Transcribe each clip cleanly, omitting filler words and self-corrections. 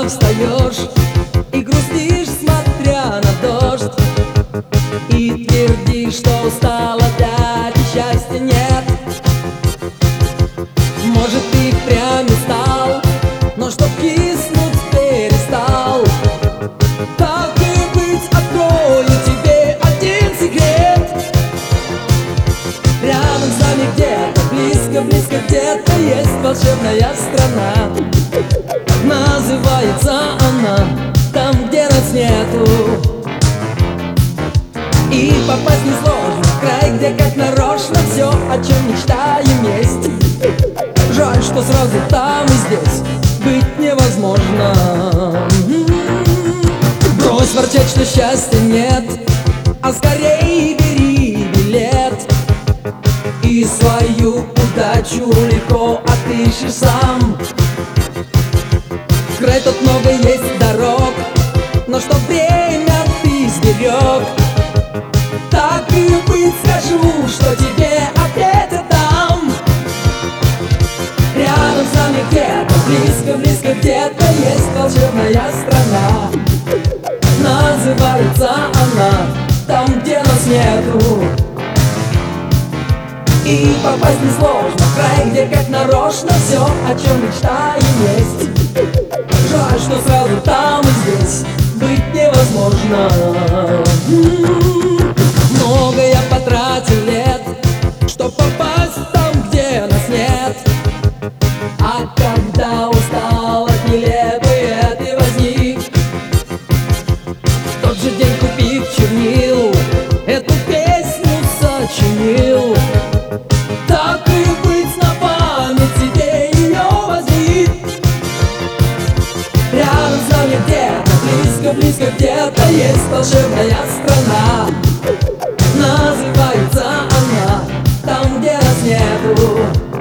утро встаешь и грустишь, смотря на дождь, и твердишь, что устал опять и счастья нет. Может, ты впрямь устал, но чтоб киснуть перестал. Так и быть, открою тебе один секрет. Рядом с нами где-то, близко-близко где-то есть волшебная страна. Называется она там, где нас нету. И попасть несложно в край, где как нарочно все, о чем мечтаем, есть. Жаль, что сразу там и здесь быть невозможно. Брось ворчать, что счастья нет, а скорее бери билет, и свою удачу легко отыщешь сам. В край тут много есть дорог, но чтоб время ты сберег, так и быть, скажу, что тебе ответят там. Рядом с нами где-то, близко-близко где-то есть волшебная страна. Называется она там, где нас нету. И попасть несложно в край, где как нарочно все, о чем мечтаем, есть. Жаль, что сразу там и здесь быть невозможно. Много я потратил лет, чтоб попасть там, где нас нет. А когда устал от нелепой этой возни, в тот же день, купив чернил, эту песню сочинил. Так и быть, на память себе ее возьми. Рядом с нами где-то, близко-близко где-то есть волшебная страна. Называется она там, где нас нету.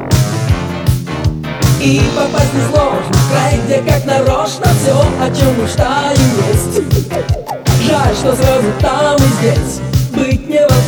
И попасть несложно в край, где как нарочно все, о чем мечтаем, есть. Жаль, что сразу там и здесь быть невозможно.